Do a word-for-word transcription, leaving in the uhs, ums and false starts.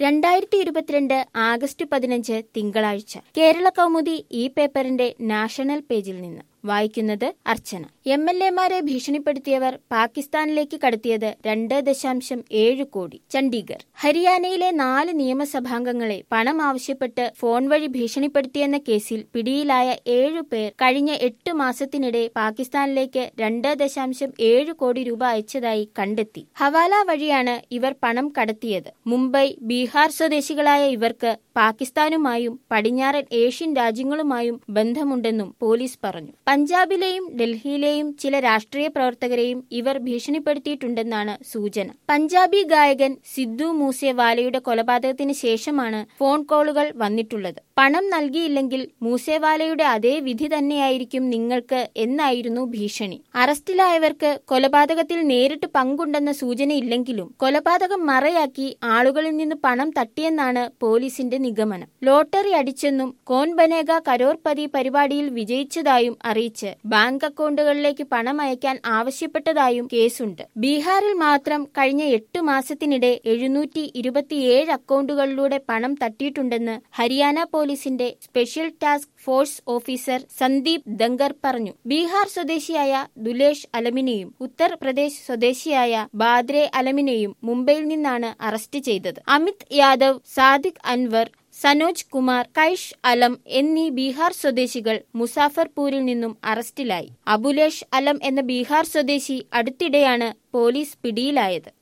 രണ്ടായിരത്തി ഇരുപത്തിരണ്ട് ആഗസ്റ്റ് പതിനഞ്ച് തിങ്കളാഴ്ച കേരള കൗമുദി ഈ പേപ്പറിന്റെ നാഷണൽ പേജിൽ നിന്ന് വായിക്കുന്നത് അർച്ചന. എം എൽ എമാരെ ഭീഷണിപ്പെടുത്തിയവർ പാകിസ്ഥാനിലേക്ക് കടത്തിയത് രണ്ട് ദശാംശം ഏഴ് കോടി. ചണ്ഡീഗഡ്. ഹരിയാനയിലെ നാല് നിയമസഭാംഗങ്ങളെ പണം ആവശ്യപ്പെട്ട് ഫോൺ വഴി ഭീഷണിപ്പെടുത്തിയെന്ന കേസിൽ പിടിയിലായ ഏഴു പേർ കഴിഞ്ഞ എട്ട് മാസത്തിനിടെ പാകിസ്ഥാനിലേക്ക് രണ്ട് ദശാംശം ഏഴ് കോടി രൂപ അയച്ചതായി കണ്ടെത്തി. ഹവാല വഴിയാണ് ഇവർ പണം കടത്തിയത്. മുംബൈ, ബീഹാർ സ്വദേശികളായ ഇവർക്ക് പാകിസ്ഥാനുമായും പടിഞ്ഞാറൻ ഏഷ്യൻ രാജ്യങ്ങളുമായും ബന്ധമുണ്ടെന്നും പോലീസ് പറഞ്ഞു. പഞ്ചാബിലെയും ഡൽഹിയിലെയും ചില രാഷ്ട്രീയ പ്രവർത്തകരെയും ഇവർ ഭീഷണിപ്പെടുത്തിയിട്ടുണ്ടെന്നാണ് സൂചന. പഞ്ചാബി ഗായകൻ സിദ്ദു മൂസേവാലയുടെ കൊലപാതകത്തിന് ശേഷമാണ് ഫോൺ കോളുകൾ വന്നിട്ടുള്ളത്. പണം നൽകിയില്ലെങ്കിൽ മൂസേവാലയുടെ അതേ വിധി തന്നെയായിരിക്കും നിങ്ങൾക്ക് എന്നായിരുന്നു ഭീഷണി. അറസ്റ്റിലായവർക്ക് കൊലപാതകത്തിൽ നേരിട്ട് പങ്കുണ്ടെന്ന സൂചനയില്ലെങ്കിലും കൊലപാതകം മറയാക്കി ആളുകളിൽ നിന്ന് പണം തട്ടിയെന്നാണ് പോലീസിന്റെ നിഗമനം. ലോട്ടറി അടിച്ചെന്നും കോൻ ബനേഗ കരോർപതി പരിപാടിയിൽ വിജയിച്ചതായും അറിയിച്ച് ബാങ്ക് അക്കൗണ്ടുകളിലേക്ക് പണം അയക്കാൻ ആവശ്യപ്പെട്ടതായും കേസുണ്ട്. ബീഹാറിൽ മാത്രം കഴിഞ്ഞ എട്ടു മാസത്തിനിടെ എഴുന്നൂറ്റി ഇരുപത്തിയേഴ് അക്കൗണ്ടുകളിലൂടെ പണം തട്ടിയിട്ടുണ്ടെന്ന് ഹരിയാന പോലീസിന്റെ special task force officer Sandeep Dhankar പറഞ്ഞു. ബീഹാർ സ്വദേശിയായ ദുലേഷ് അലമിനെയും ഉത്തർപ്രദേശ് സ്വദേശിയായ ബാദ്രെ അലമിനെയും മുംബൈയിൽ നിന്നാണ് അറസ്റ്റ് ചെയ്തത്. അമിത് യാദവ്, സാദിഖ് അൻവർ, സനോജ് കുമാർ, കൈഷ് അലം എന്നീ ബീഹാർ സ്വദേശികൾ മുസാഫർപൂരിൽ നിന്നും അറസ്റ്റിലായി. അബുലേഷ് അലം എന്ന ബീഹാർ സ്വദേശി അടുത്തിടെയാണ് പോലീസ് പിടിയിലായത്.